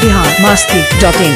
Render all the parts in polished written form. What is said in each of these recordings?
biharmasti.in।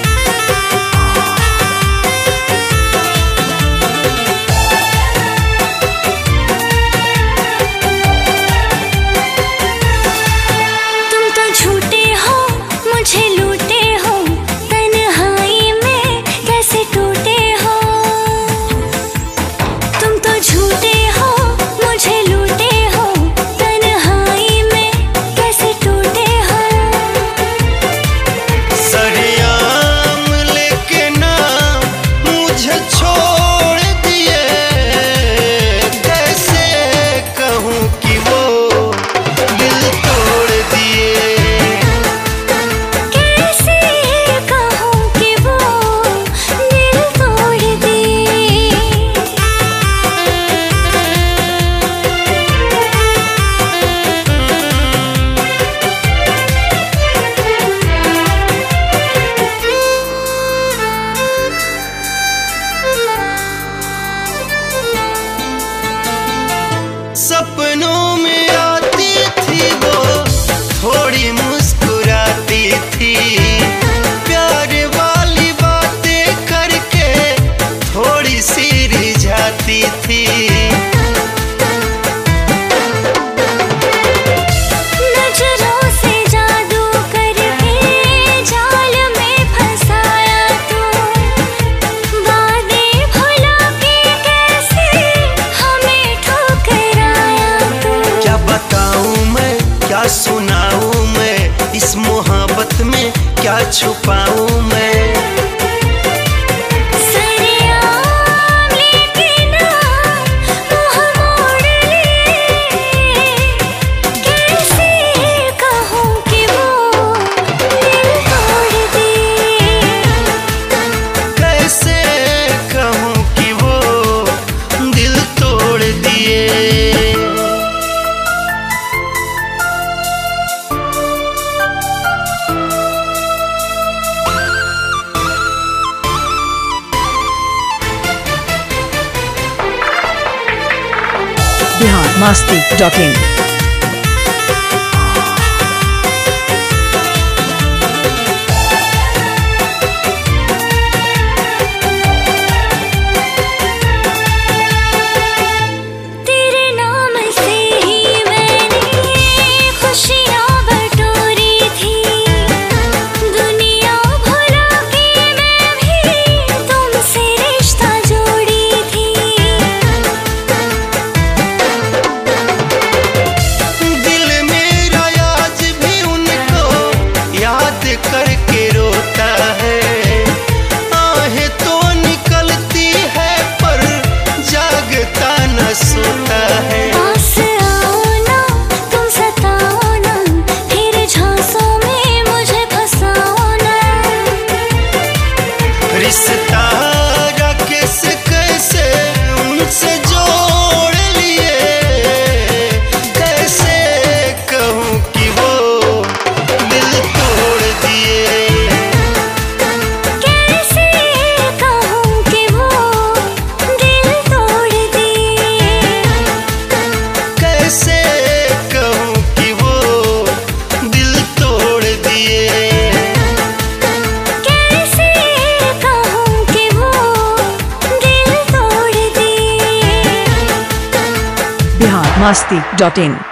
सपनों में आती थी वो, थोड़ी मुस्कुराती थी, प्यार वाली बातें करके थोड़ी सी रिझाती थी। नजरों से जादू करके जाल में फंसाया तू, वादे भुला के कैसे हमें ठुकराया तू। क्या बताऊं मैं, क्या सुनाऊं मैं, इस मोहब्बत में क्या छुपाऊं मैं। biharmasti.in। करके रोता है, आहें तो निकलती है पर जागता न सोता है। पास आओ ना तुम, सताओ ना, फिर झांसों में मुझे फंसाओ ना। रिश्ता कैसे कैसे उनसे जोड़ लिए, कैसे कहूँ कि वो दिल तोड़ दिए। कैसे कहूँ कि वो दिल तोड़ दिए। कैसे कहूँ कि वो दिल तोड़ दिए। कैसे कहूँ कि वो दिल तोड़ दिए। biharmasti.in।